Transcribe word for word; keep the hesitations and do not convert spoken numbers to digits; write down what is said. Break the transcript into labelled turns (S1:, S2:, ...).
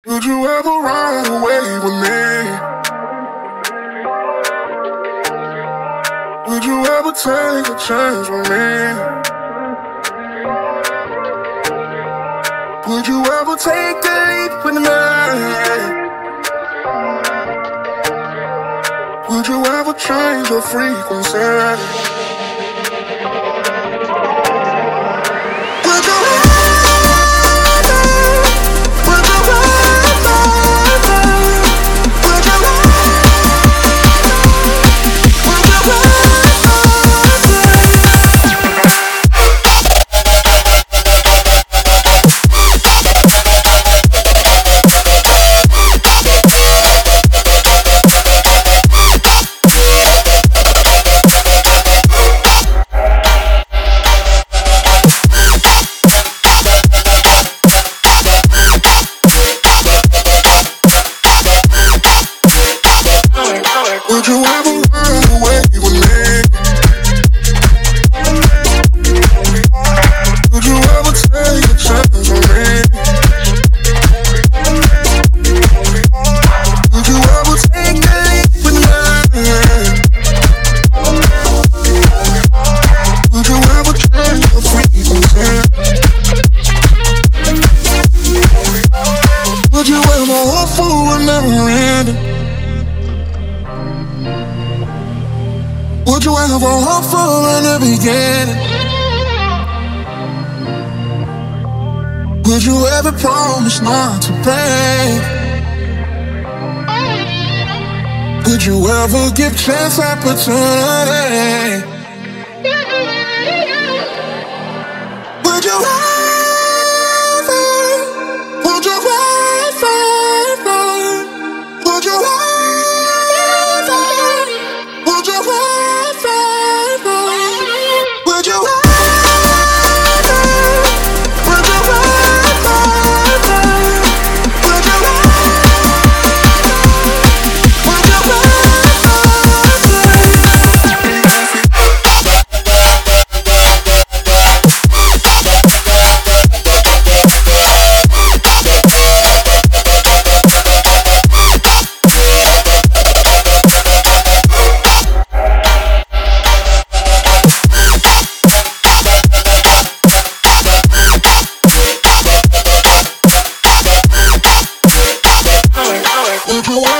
S1: Would you ever run away with me? Would you ever take a chance with me? Would you ever take a leap with me? Would you ever change your frequency? Would you ever run away with me? Would you ever take a chance on me? Would you ever take a leap with me? Would you ever change your frequency? Would you ever hope for a never ending? Would you ever hope for in the beginning? Would you ever promise not to break? Would you ever give chance opportunity? Would you ever? Would you ever? Would you ever? Would you ever? Would you